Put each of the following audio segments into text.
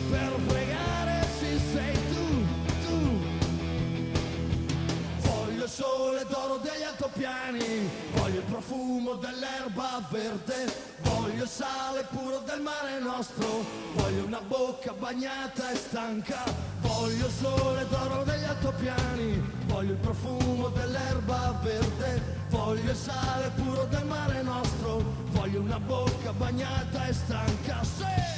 per pregare ci sei tu. Voglio il sole d'oro degli altopiani, voglio il profumo dell'erba verde, voglio il sale puro del mare nostro, voglio una bocca bagnata e stanca. Voglio il sole d'oro degli altopiani, voglio il profumo dell'erba verde, voglio il sale puro del mare nostro, voglio una bocca bagnata e stanca. Sì!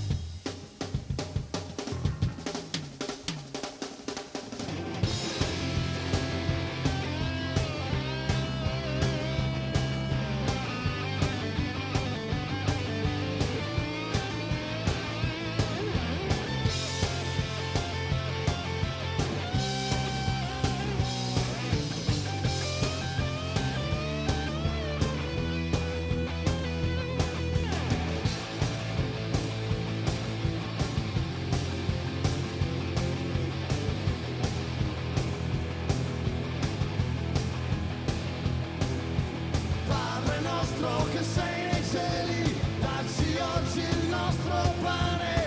Che sei nei cieli, dacci oggi il nostro pane.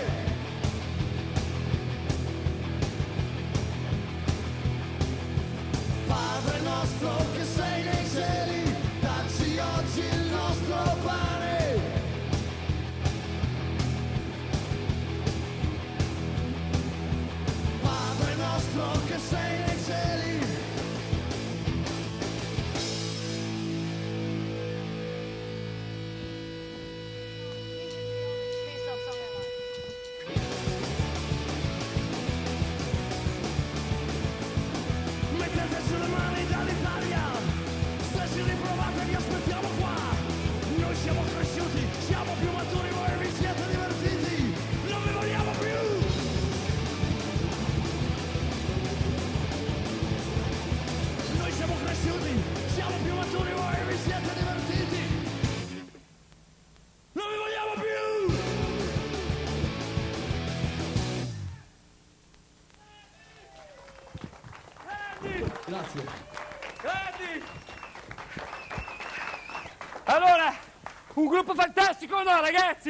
Padre nostro che sei nei cieli, dacci oggi il nostro pane. Padre nostro che sei nei cieli. Sulle mani dall'Italia, se ci riprovate vi aspettiamo qua. Noi siamo cresciuti, siamo più maturi, voi vi siete divertiti, non vi vogliamo più. Noi siamo cresciuti, siamo più maturi, voi vi siete divertiti, non vi vogliamo più. Grazie. Grandi! Allora, un gruppo fantastico, no ragazzi?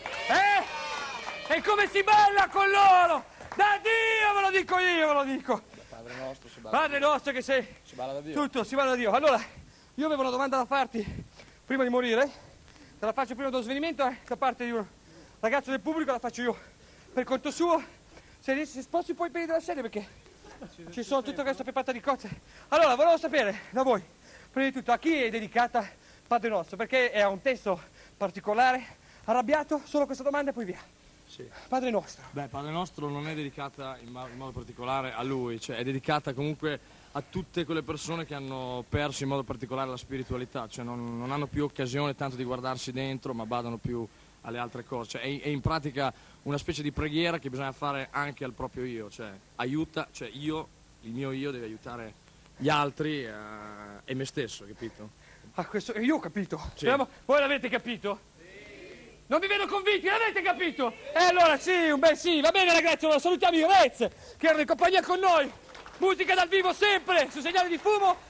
E come si balla con loro? Da Dio ve lo dico io, ve lo dico. Padre nostro si balla. Padre nostro che sei. Si balla da Dio. Tutto, si balla da Dio. Allora, io avevo una domanda da farti prima di morire. Te la faccio prima dello svenimento, da parte di un ragazzo del pubblico, la faccio io per conto suo. Se sposti poi i piedi della sedia perché ci sono tutta questa pepata di cozze. Allora, volevo sapere da voi, prima di tutto, a chi è dedicata Padre Nostro? Perché è un testo particolare, arrabbiato, solo questa domanda e poi via. Sì. Padre Nostro. Beh, Padre Nostro non è dedicata in modo particolare a lui, cioè è dedicata comunque a tutte quelle persone che hanno perso in modo particolare la spiritualità, cioè non hanno più occasione tanto di guardarsi dentro, ma badano più alle altre cose, cioè è in pratica una specie di preghiera che bisogna fare anche al proprio io, cioè aiuta, cioè io, il mio io deve aiutare gli altri e me stesso, capito? Ah, questo io ho capito. Sì. Voi l'avete capito? Sì. Non vi vedo convinti, l'avete capito? E allora sì, un bel sì, va bene ragazzi, allora salutiamo i Rez che erano in compagnia con noi. Musica dal vivo sempre, su Segnale di Fumo.